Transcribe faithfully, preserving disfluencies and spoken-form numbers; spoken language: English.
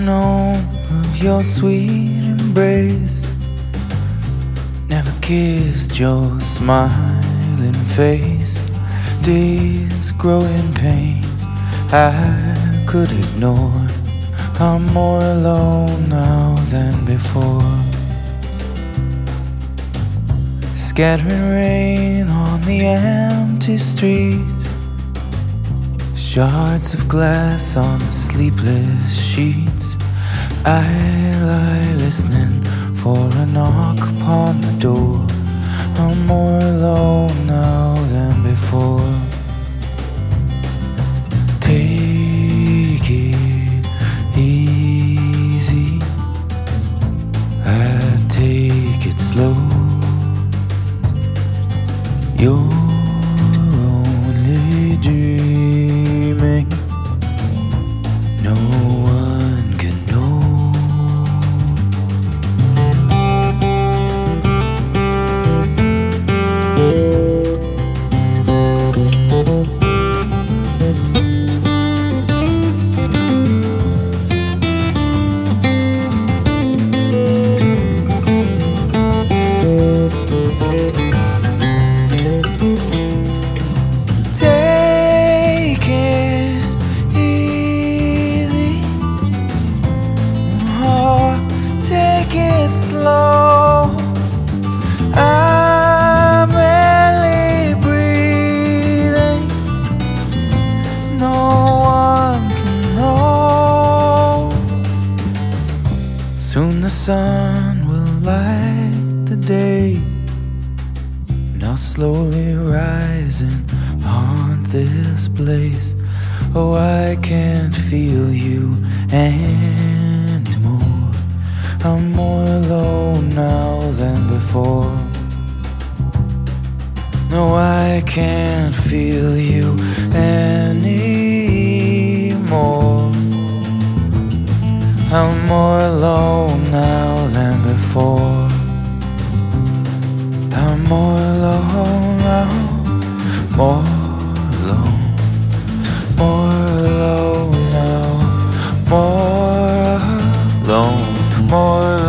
known of your sweet embrace, never kissed your smiling face. Days grow in pains I could ignore. I'm more alone now than before. Scattering rain on the empty streets, shards of glass on the sleepless sheets. I lie listening for a knock upon the door. I'm more alone now than before. Take it easy, I take it slow. You're only dreaming, no one can know. Slow, I'm barely breathing, no one can know. Soon the sun will light the day, and I'll slowly rise and haunt this place. Oh, I can't feel you anymore. I'm more alone now than before. No, I can't feel you anymore. I'm more alone now than before. I'm more alone now, more alone, more alone now, more alone. More